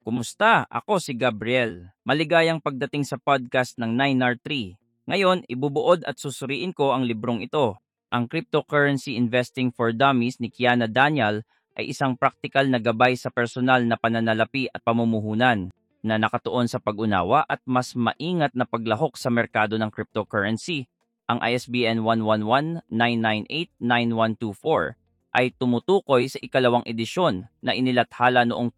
Kumusta? Ako si Gabriel. Maligayang pagdating sa podcast ng 9R3. Ngayon, ibubuod at susuriin ko ang librong ito. Ang Cryptocurrency Investing for Dummies ni Kiana Daniel ay isang praktikal na gabay sa personal na pananalapi at pamumuhunan na nakatuon sa pag-unawa at mas maingat na paglahok sa merkado ng cryptocurrency. Ang ISBN 111-998-9124 ay tumutukoy sa ikalawang edisyon na inilathala noong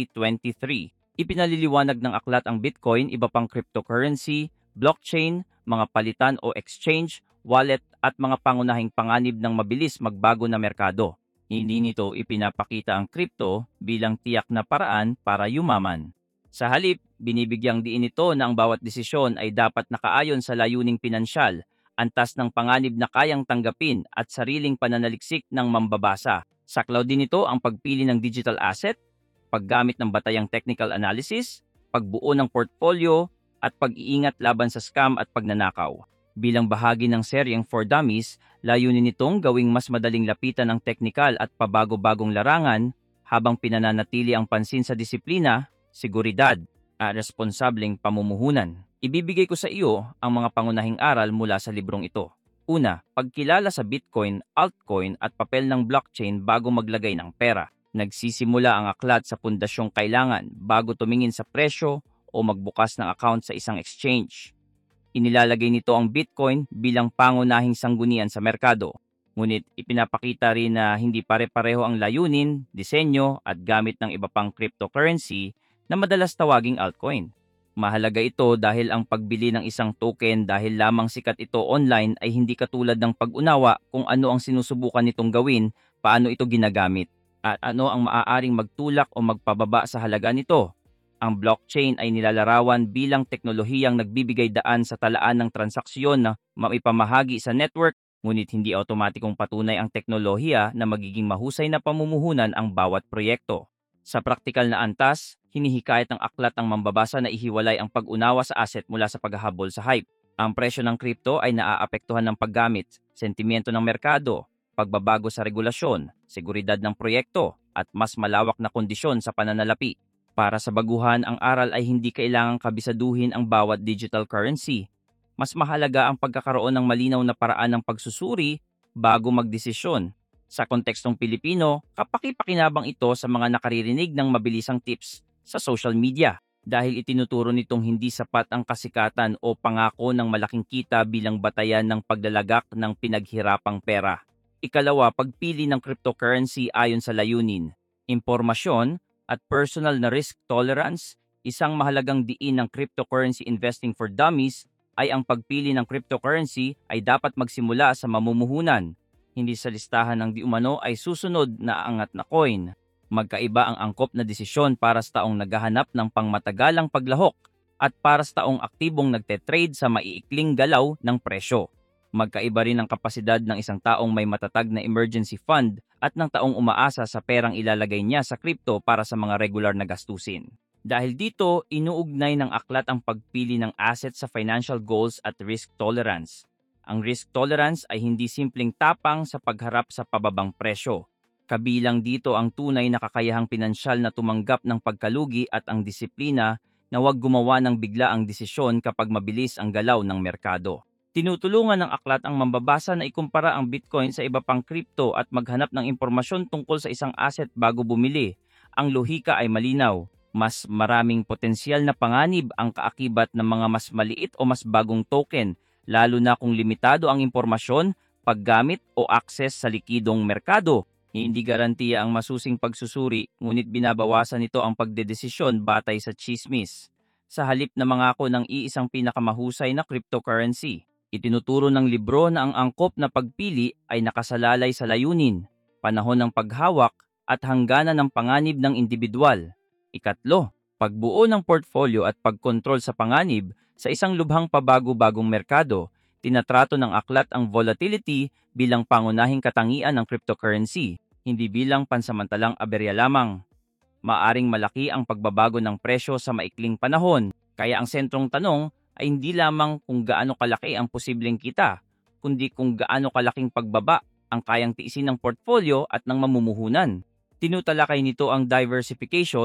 2023. Ipinaliliwanag ng aklat ang Bitcoin, iba pang cryptocurrency, blockchain, mga palitan o exchange, wallet at mga pangunahing panganib ng mabilis magbago na merkado. Hindi nito ipinapakita ang crypto bilang tiyak na paraan para yumaman. Sa halip, binibigyang diin ito na ang bawat desisyon ay dapat nakaayon sa layuning pinansyal, antas ng panganib na kayang tanggapin at sariling pananaliksik ng mambabasa. Saklaw din ito ang pagpili ng digital asset, paggamit ng batayang technical analysis, pagbuo ng portfolio, at pag-iingat laban sa scam at pagnanakaw. Bilang bahagi ng seryeng For Dummies, layunin nitong gawing mas madaling lapitan ang teknikal at pabago-bagong larangan habang pinananatili ang pansin sa disiplina, seguridad, at responsableng pamumuhunan. Ibibigay ko sa iyo ang mga pangunahing aral mula sa librong ito. Una, pagkilala sa Bitcoin, altcoin at papel ng blockchain bago maglagay ng pera. Nagsisimula ang aklat sa pundasyong kailangan bago tumingin sa presyo o magbukas ng account sa isang exchange. Inilalagay nito ang Bitcoin bilang pangunahing sanggunian sa merkado. Ngunit ipinapakita rin na hindi pare-pareho ang layunin, disenyo at gamit ng iba pang cryptocurrency na madalas tawaging altcoin. Mahalaga ito dahil ang pagbili ng isang token dahil lamang sikat ito online ay hindi katulad ng pag-unawa kung ano ang sinusubukan nitong gawin, paano ito ginagamit, at ano ang maaaring magtulak o magpababa sa halaga nito. Ang blockchain ay nilalarawan bilang teknolohiyang nagbibigay daan sa talaan ng transaksyon na maipamahagi sa network, ngunit hindi automatikong patunay ang teknolohiya na magiging mahusay na pamumuhunan ang bawat proyekto. Sa praktikal na antas, hinihikayat ng aklat ang mambabasa na ihiwalay ang pag-unawa sa asset mula sa paghahabol sa hype. Ang presyo ng crypto ay naaapektuhan ng paggamit, sentimiento ng merkado, pagbabago sa regulasyon, seguridad ng proyekto, at mas malawak na kondisyon sa pananalapi. Para sa baguhan, ang aral ay hindi kailangang kabisaduhin ang bawat digital currency. Mas mahalaga ang pagkakaroon ng malinaw na paraan ng pagsusuri bago magdesisyon. Sa kontekstong Pilipino, kapaki-pakinabang ito sa mga nakaririnig ng mabilisang tips sa social media dahil itinuturo nitong hindi sapat ang kasikatan o pangako ng malaking kita bilang batayan ng paglalagak ng pinaghirapang pera. Ikalawa, pagpili ng cryptocurrency ayon sa layunin, impormasyon at personal na risk tolerance. Isang mahalagang diin ng Cryptocurrency Investing for Dummies ay ang pagpili ng cryptocurrency ay dapat magsimula sa mamumuhunan, hindi sa listahan ng di umano ay susunod na angat na coin. Magkaiba ang angkop na desisyon para sa taong naghahanap ng pangmatagalang paglahok at para sa taong aktibong nagte-trade sa maiikling galaw ng presyo. Magkaiba rin ang kapasidad ng isang taong may matatag na emergency fund at ng taong umaasa sa perang ilalagay niya sa crypto para sa mga regular na gastusin. Dahil dito, inuugnay ng aklat ang pagpili ng asset sa financial goals at risk tolerance. Ang risk tolerance ay hindi simpleng tapang sa pagharap sa pababang presyo. Kabilang dito ang tunay na kakayahang pinansyal na tumanggap ng pagkalugi at ang disiplina na huwag gumawa ng biglaang desisyon kapag mabilis ang galaw ng merkado. Tinutulungan ng aklat ang mambabasa na ikumpara ang Bitcoin sa iba pang crypto at maghanap ng impormasyon tungkol sa isang asset bago bumili. Ang lohika ay malinaw. Mas maraming potensyal na panganib ang kaakibat ng mga mas maliit o mas bagong token, lalo na kung limitado ang impormasyon, paggamit o akses sa likidong merkado. Hindi garantiya ang masusing pagsusuri, ngunit binabawasan nito ang pagdedesisyon batay sa tsismis. Sa halip na mangako ng iisang pinakamahusay na cryptocurrency, itinuturo ng libro na ang angkop na pagpili ay nakasalalay sa layunin, panahon ng paghawak at hangganan ng panganib ng individual. Ikatlo, pagbuo ng portfolio at pagkontrol sa panganib sa isang lubhang pabago-bagong merkado. Tinatrato ng aklat ang volatility bilang pangunahing katangian ng cryptocurrency, hindi bilang pansamantalang aberya lamang. Maaring malaki ang pagbabago ng presyo sa maikling panahon, kaya ang sentrong tanong ay hindi lamang kung gaano kalaki ang posibleng kita, kundi kung gaano kalaking pagbaba ang kayang tiisin ng portfolio at ng mamumuhunan. Tinutalakay nito ang diversification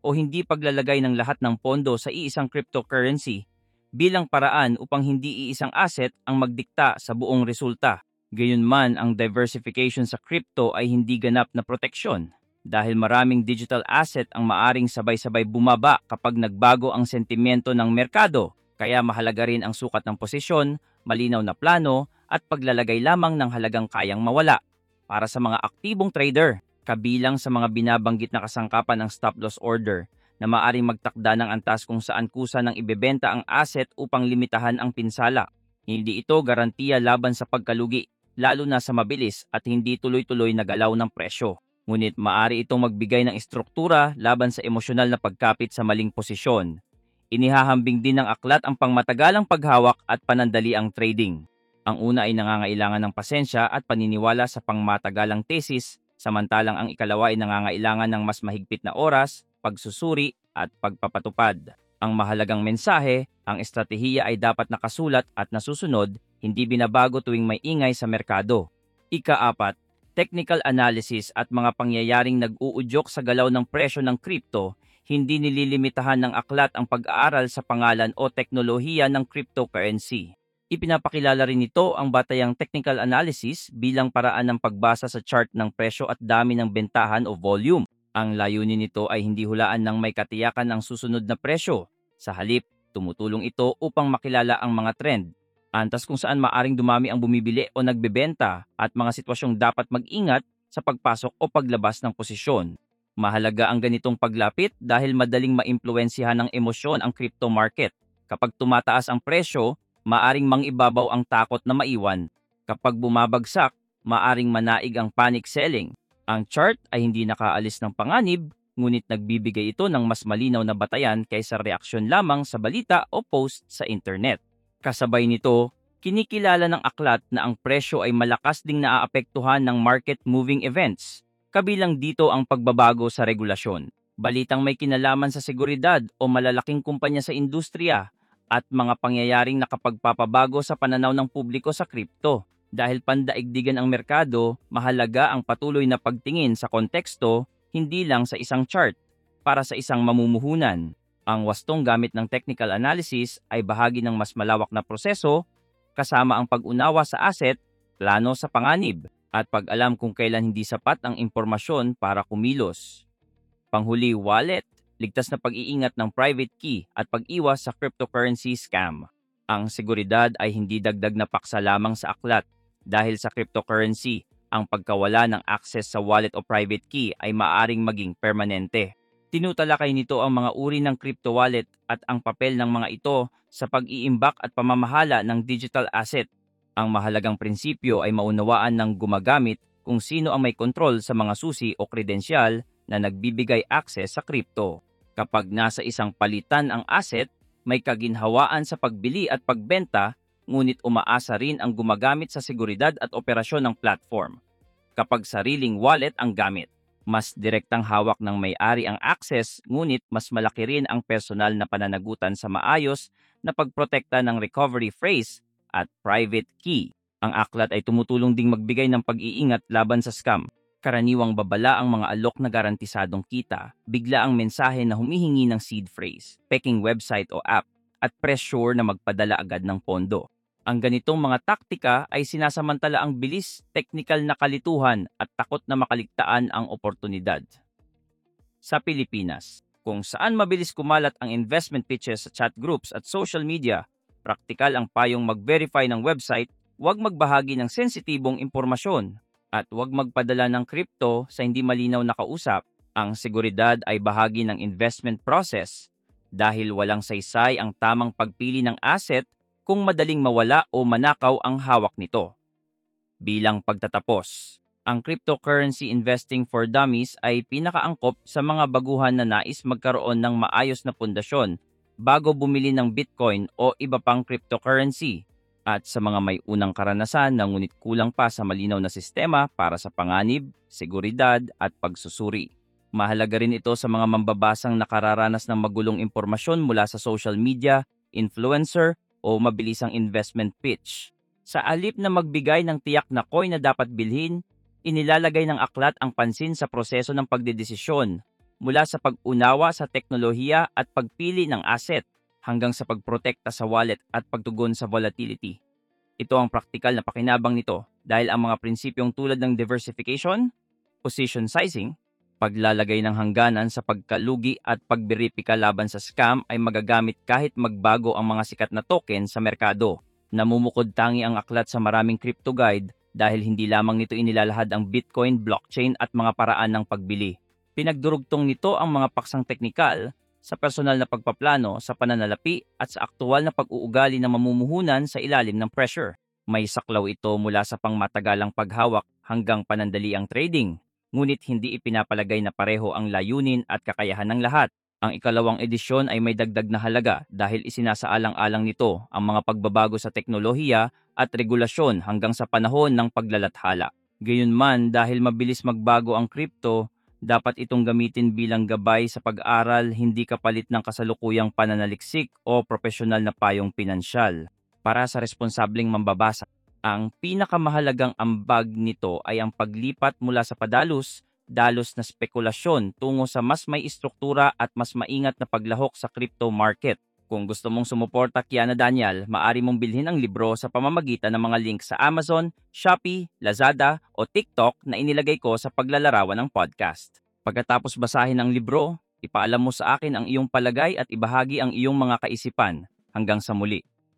o hindi paglalagay ng lahat ng pondo sa iisang cryptocurrency bilang paraan upang hindi iisang asset ang magdikta sa buong resulta. Gayunman, ang diversification sa crypto ay hindi ganap na proteksyon dahil maraming digital asset ang maaring sabay-sabay bumaba kapag nagbago ang sentimento ng merkado. Kaya mahalaga rin ang sukat ng posisyon, malinaw na plano, at paglalagay lamang ng halagang kayang mawala. Para sa mga aktibong trader, kabilang sa mga binabanggit na kasangkapan ng stop loss order na maaring magtakda ng antas kung saan kusa ng ibebenta ang asset upang limitahan ang pinsala. Hindi ito garantiya laban sa pagkalugi, lalo na sa mabilis at hindi tuloy-tuloy na galaw ng presyo. Ngunit maaari itong magbigay ng istruktura laban sa emosyonal na pagkapit sa maling posisyon. Inihahambing din ng aklat ang pangmatagalang paghawak at panandaliang trading. Ang una ay nangangailangan ng pasensya at paniniwala sa pangmatagalang tesis, samantalang ang ikalawa ay nangangailangan ng mas mahigpit na oras, pagsusuri at pagpapatupad. Ang mahalagang mensahe, ang estratehiya ay dapat nakasulat at nasusunod, hindi binabago tuwing may ingay sa merkado. Ika-4, technical analysis at mga pangyayaring nag-uudyok sa galaw ng presyo ng crypto, hindi nililimitahan ng aklat ang pag-aaral sa pangalan o teknolohiya ng cryptocurrency. Ipinapakilala rin nito ang batayang technical analysis bilang paraan ng pagbasa sa chart ng presyo at dami ng bentahan o volume. Ang layunin nito ay hindi hulaan ng may katiyakan ang susunod na presyo. Sa halip, tumutulong ito upang makilala ang mga trend, antas kung saan maaring dumami ang bumibili o nagbebenta at mga sitwasyong dapat mag-ingat sa pagpasok o paglabas ng posisyon. Mahalaga ang ganitong paglapit dahil madaling maimpluwensyahan ng emosyon ang crypto market. Kapag tumataas ang presyo, maaring mangibabaw ang takot na maiwan. Kapag bumabagsak, maaring manaig ang panic selling. Ang chart ay hindi nakaalis ng panganib, ngunit nagbibigay ito ng mas malinaw na batayan kaysa reaksyon lamang sa balita o post sa internet. Kasabay nito, kinikilala ng aklat na ang presyo ay malakas ding naaapektuhan ng market-moving events. Kabilang dito ang pagbabago sa regulasyon, balitang may kinalaman sa seguridad o malalaking kumpanya sa industriya, at mga pangyayaring nakapagpapabago sa pananaw ng publiko sa kripto. Dahil pandaigdigan ang merkado, mahalaga ang patuloy na pagtingin sa konteksto, hindi lang sa isang chart. Para sa isang mamumuhunan, ang wastong gamit ng technical analysis ay bahagi ng mas malawak na proseso, kasama ang pag-unawa sa asset, plano sa panganib, at pag-alam kung kailan hindi sapat ang impormasyon para kumilos. Panghuli, wallet. Ligtas na pag-iingat ng private key at pag-iwas sa cryptocurrency scam. Ang seguridad ay hindi dagdag na paksa lamang sa aklat. Dahil sa cryptocurrency, ang pagkawala ng access sa wallet o private key ay maaring maging permanente. Tinutalakay nito ang mga uri ng crypto wallet at ang papel ng mga ito sa pag-iimbak at pamamahala ng digital asset. Ang mahalagang prinsipyo ay maunawaan ng gumagamit kung sino ang may kontrol sa mga susi o kredensyal na nagbibigay access sa crypto. Kapag nasa isang palitan ang asset, may kaginhawaan sa pagbili at pagbenta, ngunit umaasa rin ang gumagamit sa seguridad at operasyon ng platform. Kapag sariling wallet ang gamit, mas direktang hawak ng may-ari ang access, ngunit mas malaki rin ang personal na pananagutan sa maayos na pagprotekta ng recovery phrase at private key. Ang aklat ay tumutulong ding magbigay ng pag-iingat laban sa scam. Karaniwang babala ang mga alok na garantisadong kita, bigla ang mensahe na humihingi ng seed phrase, peking website o app, at pressure na magpadala agad ng pondo. Ang ganitong mga taktika ay sinasamantala ang bilis, teknikal na kalituhan at takot na makaligtaan ang oportunidad. Sa Pilipinas, kung saan mabilis kumalat ang investment pitches sa chat groups at social media, praktikal ang payong mag-verify ng website, huwag magbahagi ng sensitibong impormasyon, at huwag magpadala ng crypto sa hindi malinaw na kausap. Ang seguridad ay bahagi ng investment process dahil walang saysay ang tamang pagpili ng asset kung madaling mawala o manakaw ang hawak nito. Bilang pagtatapos, ang cryptocurrency investing for dummies ay pinakaangkop sa mga baguhan na nais magkaroon ng maayos na pundasyon bago bumili ng Bitcoin o iba pang cryptocurrency. At sa mga may unang karanasan na ngunit kulang pa sa malinaw na sistema para sa panganib, seguridad at pagsusuri. Mahalaga rin ito sa mga mambabasang nakararanas ng magulong impormasyon mula sa social media, influencer o mabilisang investment pitch. Sa alip na magbigay ng tiyak na coin na dapat bilhin, inilalagay ng aklat ang pansin sa proseso ng pagdedesisyon, mula sa pag-unawa sa teknolohiya at pagpili ng asset hanggang sa pagprotekta sa wallet at pagtugon sa volatility. Ito ang praktikal na pakinabang nito dahil ang mga prinsipyong tulad ng diversification, position sizing, paglalagay ng hangganan sa pagkalugi at pagberipika laban sa scam ay magagamit kahit magbago ang mga sikat na token sa merkado. Namumukod tangi ang aklat sa maraming crypto guide dahil hindi lamang nito inilalahad ang Bitcoin, blockchain at mga paraan ng pagbili. Pinagdurugtong nito ang mga paksang teknikal sa personal na pagpaplano, sa pananalapi at sa aktual na pag-uugali ng mamumuhunan sa ilalim ng pressure. May saklaw ito mula sa pangmatagalang paghawak hanggang panandaliang trading, ngunit hindi ipinapalagay na pareho ang layunin at kakayahan ng lahat. Ang ikalawang edisyon ay may dagdag na halaga dahil isinasaalang-alang nito ang mga pagbabago sa teknolohiya at regulasyon hanggang sa panahon ng paglalathala. Gayunman, dahil mabilis magbago ang crypto, dapat itong gamitin bilang gabay sa pag-aral, hindi kapalit ng kasalukuyang pananaliksik o profesional na payong pinansyal. Para sa responsableng mambabasa, ang pinakamahalagang ambag nito ay ang paglipat mula sa dalos na spekulasyon tungo sa mas may istruktura at mas maingat na paglahok sa crypto market. Kung gusto mong sumuporta kay Daniel, maaari mong bilhin ang libro sa pamamagitan ng mga link sa Amazon, Shopee, Lazada o TikTok na inilagay ko sa paglalarawan ng podcast. Pagkatapos basahin ang libro, ipaalam mo sa akin ang iyong palagay at ibahagi ang iyong mga kaisipan. Hanggang sa muli.